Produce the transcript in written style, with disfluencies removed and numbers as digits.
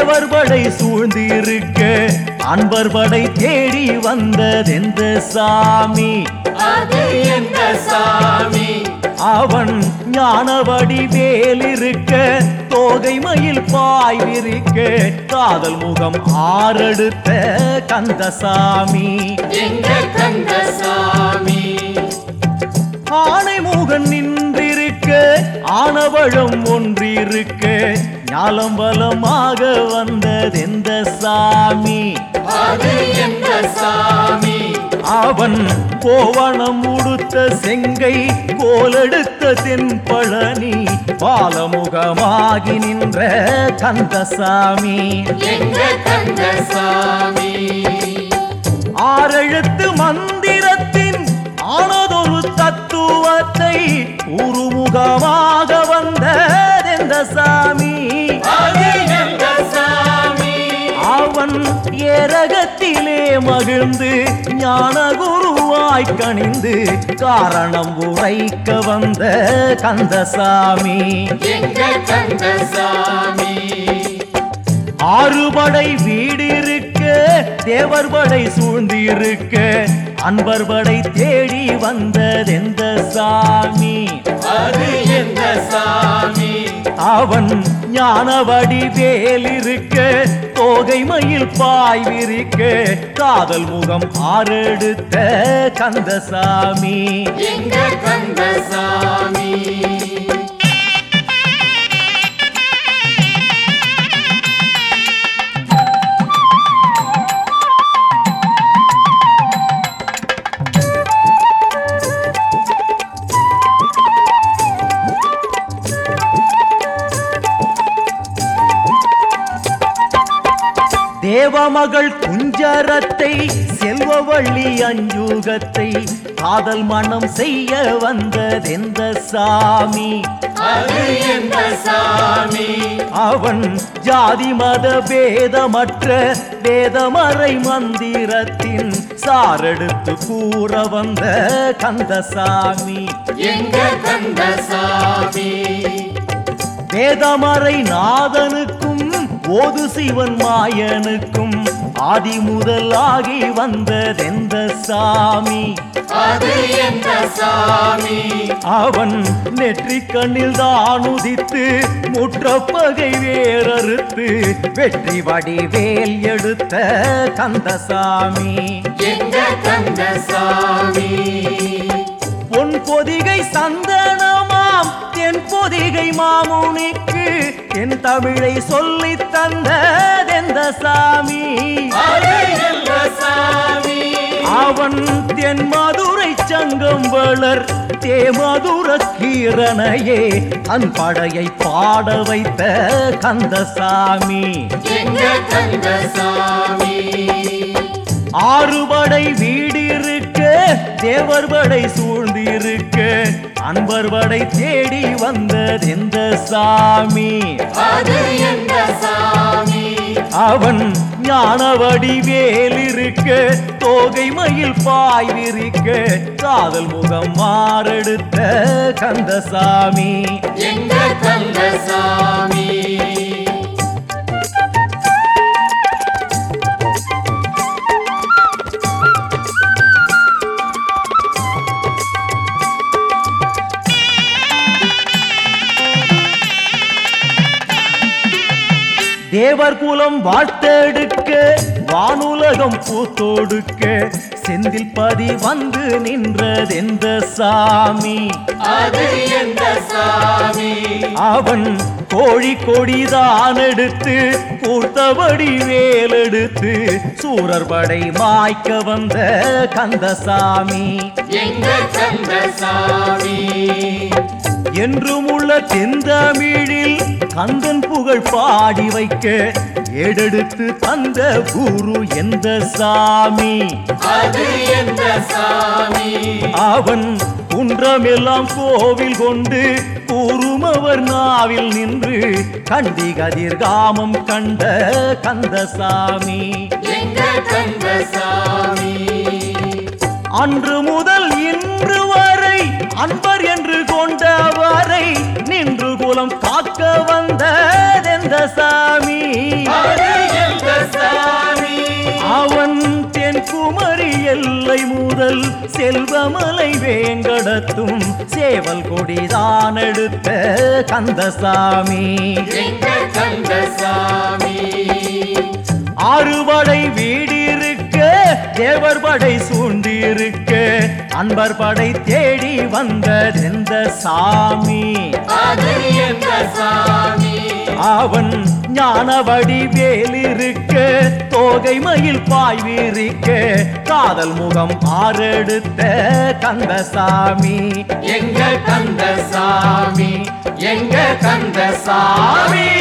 தேவர் படை சூழ்ந்திருக்க அன்பர் படை தேடி வந்ததெந்த சாமி? அது எந்த சாமி? அவன் ஞானவடி வேலிருக்க தோகை மயில் பாய் விரிக்க காதல் முகம் ஆறெடுத்த கந்தசாமி. எங்க கந்தசாமி? ஆனை முகன் நின்றிருக்க ஆனவழம் ஒன்றிருக்க ஞாலம் பலமாக வந்ததெந்த சாமி? அது எந்த சாமி? அவன் கோவணம் உடுத்த செங்கை கோலெடுத்த தென்பழனி பாலமுகமாகி நின்ற கந்தசாமி. எங்க கந்தசாமி? ஆறெழுத்து மந்திரத்தின் ஆனதொரு தத்துவத்தை உருமுகமாக வந்ததெந்த சாமி? அது எந்த சாமி? அவன் ஏரகத்திலே மகிழ்ந்து ஞான குருவாய் கணிந்து காரணம் உரைக்க வந்த கந்தசாமி. எங்க கந்தசாமி? ஆறுபடை வீடிருக்க தேவர் படை சூழ்ந்திருக்க அன்பர் படை தேடி வந்ததெந்த சாமி? அது எந்த சாமி? அவன் ஞானவடி வேலிருக்க தோகை மயில் பாய் விரிக்க காதல் முகம் ஆறெடுத்த கந்தசாமி. எங்க கந்தசாமி? தேவமகள் குஞ்சரத்தை செல்வவள்ளி அஞ்சுகத்தை காதல் மனம் செய்ய வந்ததெந்த சாமி? அது எந்த சாமி? அவன் ஜாதி மத பேதமற்ற வேதமறை மந்திரத்தின் சாரெடுத்து கூற வந்த கந்தசாமி. எங்க கந்தசாமி? வேதமறை நாதனுக்கும் ஓது சிவன் மாயனுக்கும் ஆதி முதலாகி வந்ததெந்த சாமி? அது எந்த சாமி? அவன் நெற்றி கண்ணில் தான் உதித்து முற்றப்பகை வேறறுத்து வெற்றி வடிவேல் எடுத்த கந்தசாமி. எங்க கந்தசாமி? பொன் பொதிகை சந்தனமாம் தென் பொதிகை மாமுனிக்கு என் தமிழை சொல்லி தந்ததெந்த சாமி? அது எந்த சாமி? அவன் தென் மதுரை சங்கம் வளர் தேமதுர கீரனையே தன் படையை பாட வைத்த கந்தசாமி. எங்க கந்தசாமி? ஆறுபடை வீடிருக்க தேவர் படை சூழ்ந்திருக்க அன்பர் படை தேடி வந்ததெந்த சாமி? அது எந்த சாமி? அவன் ஞானவடி வேலிருக்க தோகை மயில் பாய் விரிக்க காதல் முகம் மாறெடுத்த கந்தசாமி. எங்க கந்தசாமி? தேவர் குலம் வாழ்த்தெடுக்க வானுலகம் பூத்தொடுக்க செந்தில் பதி வந்து நின்றதெந்த சாமி? அது எந்த சாமி? அவன் கோழி கொடிதான் எடுத்து கூர்த்தபடி வேலெடுத்து சூரர் படை மாய்க்க வந்த கந்தசாமி. எங்க கந்தசாமி? என்றும் உள்ள தென்தமிழில் கந்தன் புகழ் பாடி வைக்க ஏடெடுத்து தந்த குரு எந்த சாமி? அது எந்த சாமி? அவன் குன்றமெல்லாம் கோவில் கொண்டு கூறுமவர் நாவில் நின்று கண்டி கதிர்காமம் கண்ட கந்தசாமி. எங்க கந்தசாமி? அன்று முதல் இன்று வரை அன்பர் என்று கொண்டவரை நின்று குலம் காக்க வந்ததெந்த எந்த சாமி அது எந்த சாமி அவன் தென்குமரி எல்லை முதல் செல்வமலை வேங்கடத்தும் சேவல் கொடிதான் எடுத்த கந்தசாமி எங்க கந்தசாமி ஆறுபடை வீடிருக்க தேவர் படை சூழ்ந்திருக்க அன்பர் படை தேடி வந்ததெந்த சாமி அது எந்த சாமி அவன் ஞானவடி வேலிருக்க தோகை மயில் பாய்விருக்க காதல் முகம் ஆறெடுத்த கந்தசாமி எங்க கந்தசாமி எங்க கந்தசாமி